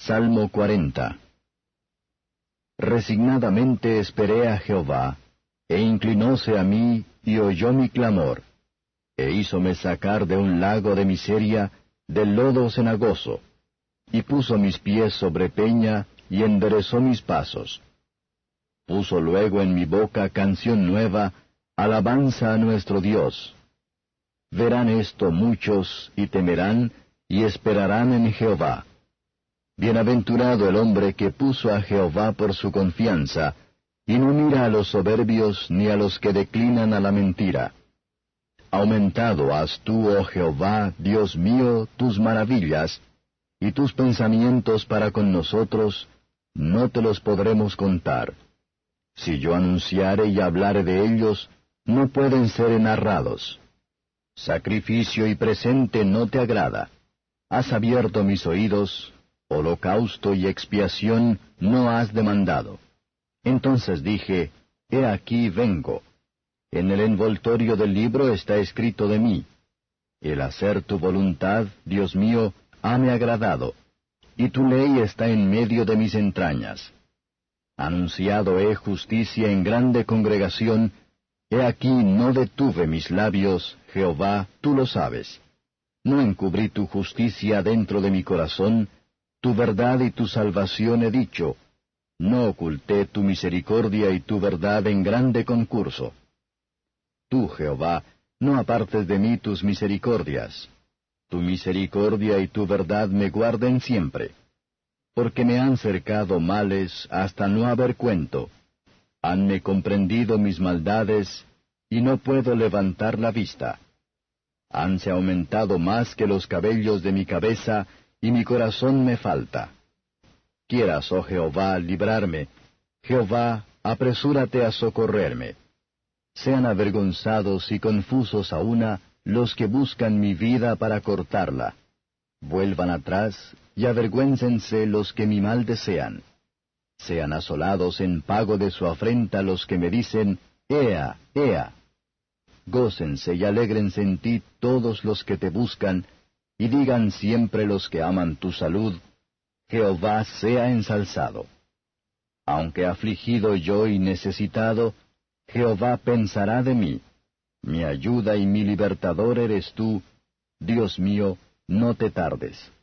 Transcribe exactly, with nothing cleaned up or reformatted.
Salmo cuarenta. Resignadamente esperé a Jehová, e inclinóse a mí, y oyó mi clamor, e hízome sacar de un lago de miseria, del lodo cenagoso, y puso mis pies sobre peña, y enderezó mis pasos. Puso luego en mi boca canción nueva, alabanza a nuestro Dios. Verán esto muchos, y temerán, y esperarán en Jehová. Bienaventurado el hombre que puso a Jehová por su confianza, y no mira a los soberbios ni a los que declinan a la mentira. Aumentado has tú, oh Jehová, Dios mío, tus maravillas, y tus pensamientos para con nosotros, no te los podremos contar. Si yo anunciare y hablare de ellos, no pueden ser narrados. Sacrificio y presente no te agrada. Has abierto mis oídos, holocausto y expiación no has demandado. Entonces dije, he aquí vengo. En el envoltorio del libro está escrito de mí. El hacer tu voluntad, Dios mío, hame agradado, y tu ley está en medio de mis entrañas. Anunciado he justicia en grande congregación, he aquí no detuve mis labios, Jehová, tú lo sabes. No encubrí tu justicia dentro de mi corazón, tu verdad y tu salvación he dicho. No oculté tu misericordia y tu verdad en grande concurso. Tú, Jehová, no apartes de mí tus misericordias. Tu misericordia y tu verdad me guarden siempre. Porque me han cercado males hasta no haber cuento. Hanme comprendido mis maldades, y no puedo levantar la vista. Hanse aumentado más que los cabellos de mi cabeza, y mi corazón me falta. Quieras, oh Jehová, librarme. Jehová, apresúrate a socorrerme. Sean avergonzados y confusos a una los que buscan mi vida para cortarla. Vuelvan atrás, y avergüéncense los que mi mal desean. Sean asolados en pago de su afrenta los que me dicen, Ea, Ea. Gócense y alégrense en ti todos los que te buscan, y digan siempre los que aman tu salud, Jehová sea ensalzado. Aunque afligido yo y necesitado, Jehová pensará de mí. Mi ayuda y mi libertador eres tú, Dios mío, no te tardes.